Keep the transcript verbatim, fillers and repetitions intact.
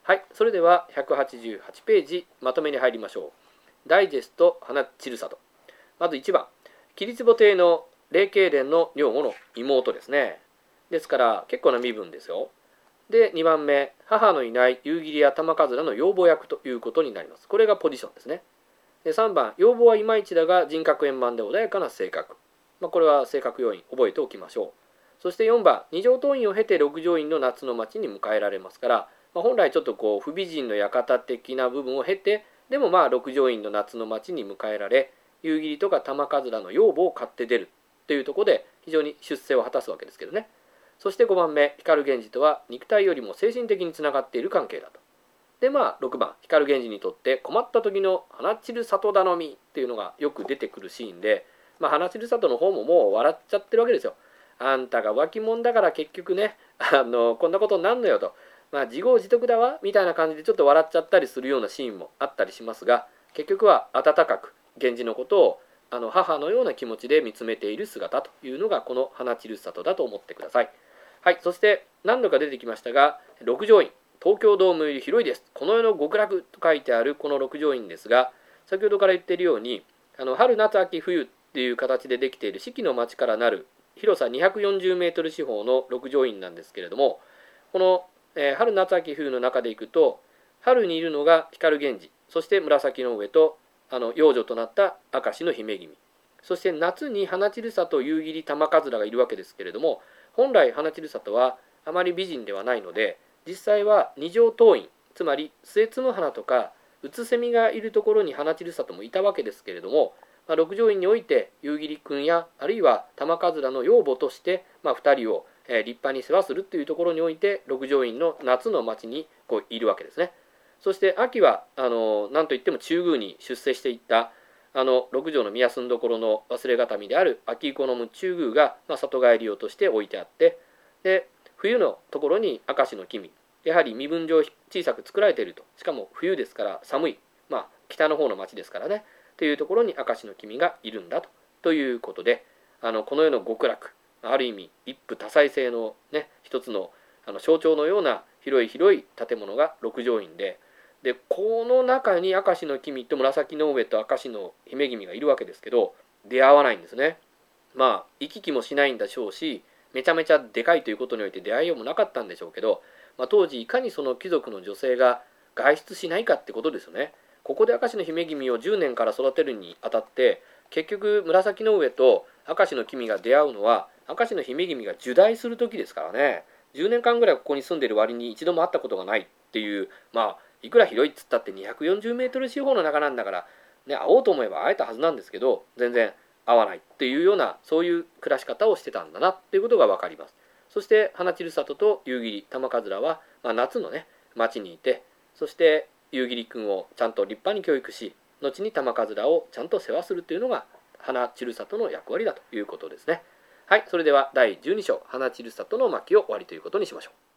はい、それではひゃくはちじゅうはちページまとめに入りましょう。ダイジェスト花散る里。まずいちばん、桐壺亭の霊慶蓮の女房の妹ですね。ですから結構な身分ですよ。でにばんめ、母のいない夕霧や玉かずらの養母役ということになります。これがポジションですね。でさんばん、養母はいまいちだが人格円満で穏やかな性格。まあ、これは性格要因覚えておきましょう。そしてよんばん、二条桐院を経て六条院の夏の町に迎えられますから、まあ、本来ちょっとこう不美人の館的な部分を経て、でもまあ六条院の夏の町に迎えられ、夕霧とか玉かずらの養母を買って出るというところで非常に出世を果たすわけですけどね。そしてごばんめ、光源氏とは肉体よりも精神的につながっている関係だと。でまあろくばん、光源氏にとって困った時の花散る里頼みっていうのがよく出てくるシーンで、まあ、花散る里の方ももう笑っちゃってるわけですよ。あんたが浮気者だから結局ね、あのこんなことになんのよと、まあ、自業自得だわみたいな感じでちょっと笑っちゃったりするようなシーンもあったりしますが、結局は温かく源氏のことをあの母のような気持ちで見つめている姿というのがこの花散る里だと思ってください。はい、そして何度か出てきましたが、六条院、東京ドームより広いです、この世の極楽と書いてあるこの六条院ですが、先ほどから言っているように、あの春夏秋冬っていう形でできている四季の町からなる広さにひゃくよんじゅうメートル四方の六条院なんですけれども、この、えー、春夏秋冬の中でいくと、春にいるのが光源氏、そして紫の上とあの養女となった明石の姫君、そして夏に花散る里夕霧玉かずらがいるわけですけれども、本来花散る里はあまり美人ではないので、実際は二条桐院、つまり末摘む花とかうつせみがいるところに花散る里もいたわけですけれども、まあ、六条院において夕霧君やあるいは玉かずらの養母として、まあ、ふたりを立派に世話するというところにおいて六条院の夏の町にこういるわけですね。そして秋はあの何といっても中宮に出世していったあの六条の宮住所の忘れがたみである秋以降の中宮が、まあ、里帰り用として置いてあって、で冬のところに明石の君、やはり身分上小さく作られていると、しかも冬ですから寒い、まあ、北の方の町ですからねというところに明石の君がいるんだとということで、あのこの世の極楽、ある意味一夫多妻制の、ね、一つの、あの象徴のような広い広い建物が六条院で、でこの中に明石の君と紫の上と明石の姫君がいるわけですけど、出会わないんですね。まあ行き来もしないんでしょうし、めちゃめちゃでかいということにおいて出会いようもなかったんでしょうけど、まあ、当時いかにその貴族の女性が外出しないかってことですよね。ここで明石の姫君をじゅうねんから育てるにあたって、結局紫の上と明石の君が出会うのは明石の姫君が入内する時ですからね。じゅうねんかんぐらいここに住んでる割に一度も会ったことがないっていう、まあいくら広いっつったってにひゃくよんじゅうメートル四方の中なんだから、ね、会おうと思えば会えたはずなんですけど、全然会わないっていうような、そういう暮らし方をしてたんだなっていうことが分かります。そして花散る里と夕霧玉かずらは、まあ、夏のね町にいて、そして夕霧君をちゃんと立派に教育し、後に玉かずらをちゃんと世話するというのが花散る里の役割だということですね。はい、それではだいじゅうに章花散る里の巻を終わりということにしましょう。